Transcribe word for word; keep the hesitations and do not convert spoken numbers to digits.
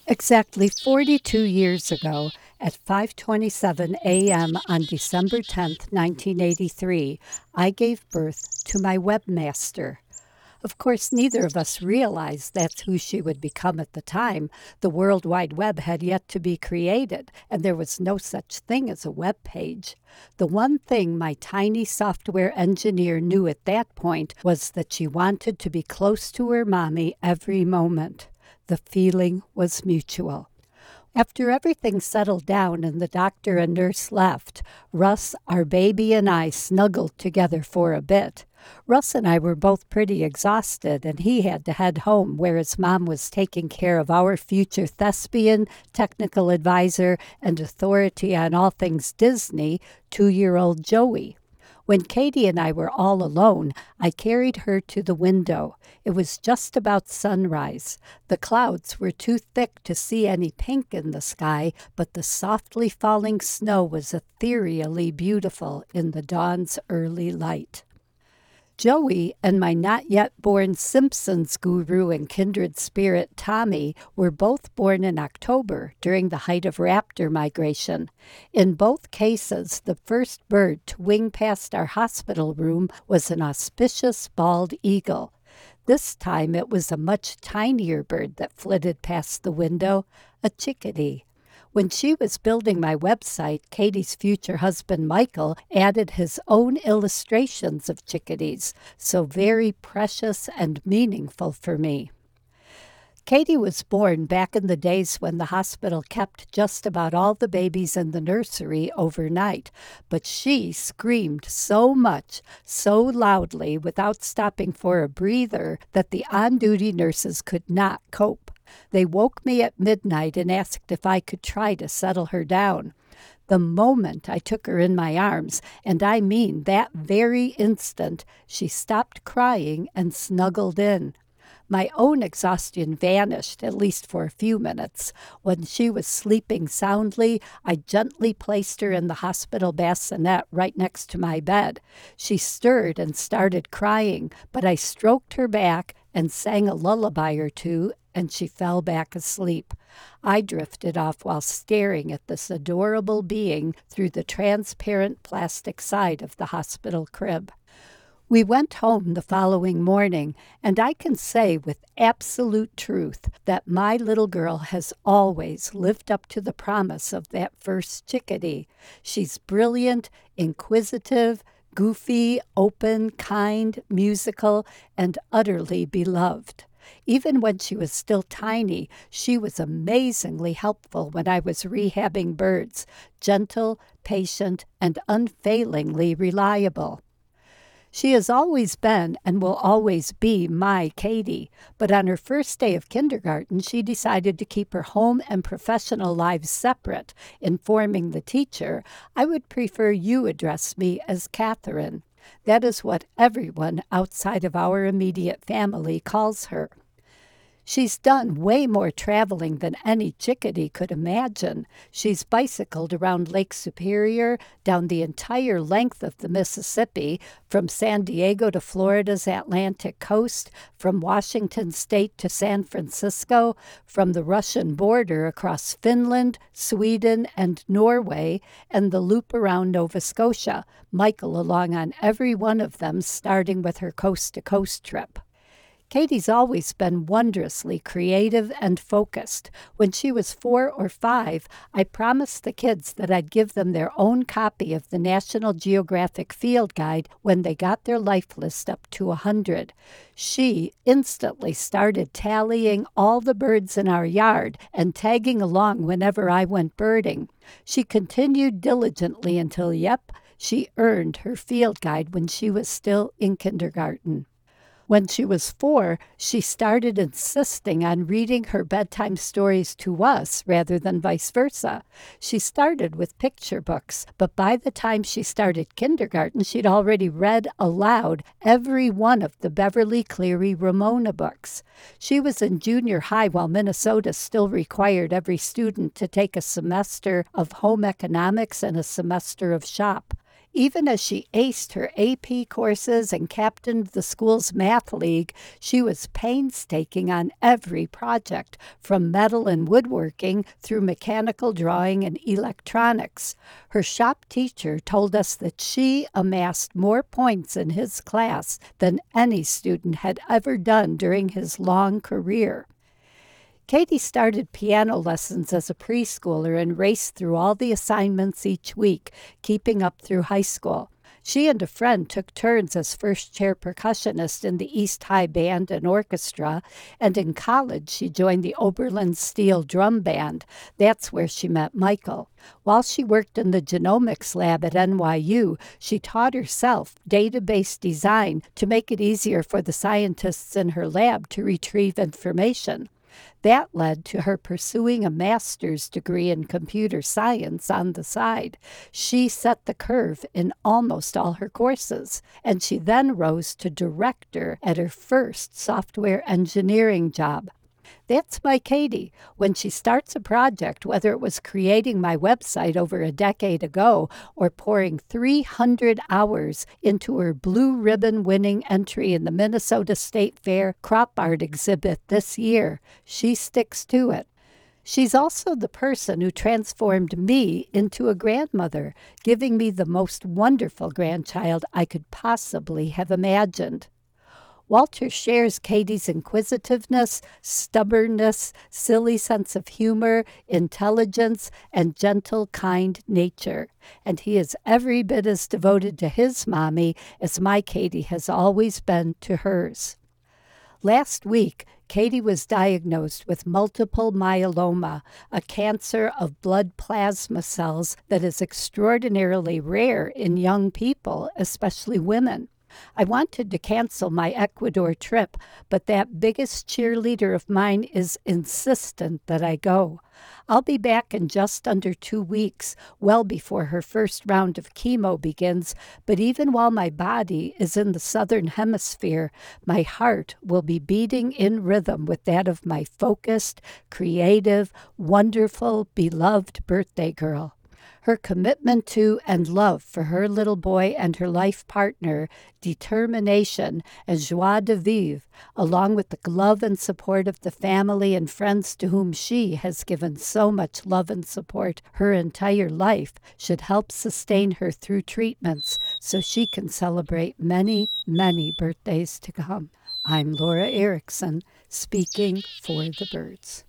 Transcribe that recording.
Exactly forty-two years ago, at five twenty-seven a m on December tenth, nineteen eighty-three, I gave birth to my webmaster. Of course, neither of us realized that's who she would become at the time. The World Wide Web had yet to be created, and there was no such thing as a web page. The one thing my tiny software engineer knew at that point was that she wanted to be close to her mommy every moment. The feeling was mutual. After everything settled down and the doctor and nurse left, Russ, our baby, and I snuggled together for a bit. Russ and I were both pretty exhausted, and he had to head home where his mom was taking care of our future thespian, technical advisor, and authority on all things Disney, two-year-old Joey. When Katie and I were all alone, I carried her to the window. It was just about sunrise. The clouds were too thick to see any pink in the sky, but the softly falling snow was ethereally beautiful in the dawn's early light. Joey and my not-yet-born Simpsons guru and kindred spirit Tommy were both born in October during the height of raptor migration. In both cases, the first bird to wing past our hospital room was an auspicious bald eagle. This time it was a much tinier bird that flitted past the window, a chickadee. When she was building my website, Katie's future husband, Michael, added his own illustrations of chickadees, so very precious and meaningful for me. Katie was born back in the days when the hospital kept just about all the babies in the nursery overnight, but she screamed so much, so loudly, without stopping for a breather, that the on-duty nurses could not cope. They woke me at midnight and asked if I could try to settle her down. The moment I took her in my arms, and I mean that very instant, she stopped crying and snuggled in. My own exhaustion vanished, at least for a few minutes. When she was sleeping soundly, I gently placed her in the hospital bassinet right next to my bed. She stirred and started crying, but I stroked her back and sang a lullaby or two, and she fell back asleep. I drifted off while staring at this adorable being through the transparent plastic side of the hospital crib. We went home the following morning, and I can say with absolute truth that my little girl has always lived up to the promise of that first chickadee. She's brilliant, inquisitive, goofy, open, kind, musical, and utterly beloved. Even when she was still tiny, she was amazingly helpful when I was rehabbing birds, gentle, patient, and unfailingly reliable. She has always been and will always be my Katie, but on her first day of kindergarten, she decided to keep her home and professional lives separate, informing the teacher, "I would prefer you address me as Catherine." That is what everyone outside of our immediate family calls her. She's done way more traveling than any chickadee could imagine. She's bicycled around Lake Superior, down the entire length of the Mississippi, from San Diego to Florida's Atlantic coast, from Washington State to San Francisco, from the Russian border across Finland, Sweden, and Norway, and the loop around Nova Scotia, Michael along on every one of them, starting with her coast-to-coast trip. Katie's always been wondrously creative and focused. When she was four or five, I promised the kids that I'd give them their own copy of the National Geographic Field Guide when they got their life list up to a hundred. She instantly started tallying all the birds in our yard and tagging along whenever I went birding. She continued diligently until, yep, she earned her field guide when she was still in kindergarten. When she was four, she started insisting on reading her bedtime stories to us rather than vice versa. She started with picture books, but by the time she started kindergarten, she'd already read aloud every one of the Beverly Cleary Ramona books. She was in junior high while Minnesota still required every student to take a semester of home economics and a semester of shop. Even as she aced her A P courses and captained the school's math league, she was painstaking on every project, from metal and woodworking through mechanical drawing and electronics. Her shop teacher told us that she amassed more points in his class than any student had ever done during his long career. Katie started piano lessons as a preschooler and raced through all the assignments each week, keeping up through high school. She and a friend took turns as first-chair percussionist in the East High Band and Orchestra, and in college she joined the Oberlin Steel Drum Band. That's where she met Michael. While she worked in the genomics lab at N Y U, she taught herself database design to make it easier for the scientists in her lab to retrieve information. That led to her pursuing a master's degree in computer science on the side. She set the curve in almost all her courses, and she then rose to director at her first software engineering job. That's my Katie. When she starts a project, whether it was creating my website over a decade ago or pouring three hundred hours into her blue ribbon winning entry in the Minnesota State Fair crop art exhibit this year, she sticks to it. She's also the person who transformed me into a grandmother, giving me the most wonderful grandchild I could possibly have imagined. Walter shares Katie's inquisitiveness, stubbornness, silly sense of humor, intelligence, and gentle, kind nature. And he is every bit as devoted to his mommy as my Katie has always been to hers. Last week, Katie was diagnosed with multiple myeloma, a cancer of blood plasma cells that is extraordinarily rare in young people, especially women. I wanted to cancel my Ecuador trip, but that biggest cheerleader of mine is insistent that I go. I'll be back in just under two weeks, well before her first round of chemo begins, but even while my body is in the southern hemisphere, my heart will be beating in rhythm with that of my focused, creative, wonderful, beloved birthday girl. Her commitment to and love for her little boy and her life partner, determination, and joie de vivre, along with the love and support of the family and friends to whom she has given so much love and support her entire life, should help sustain her through treatments so she can celebrate many, many birthdays to come. I'm Laura Erickson, speaking for the birds.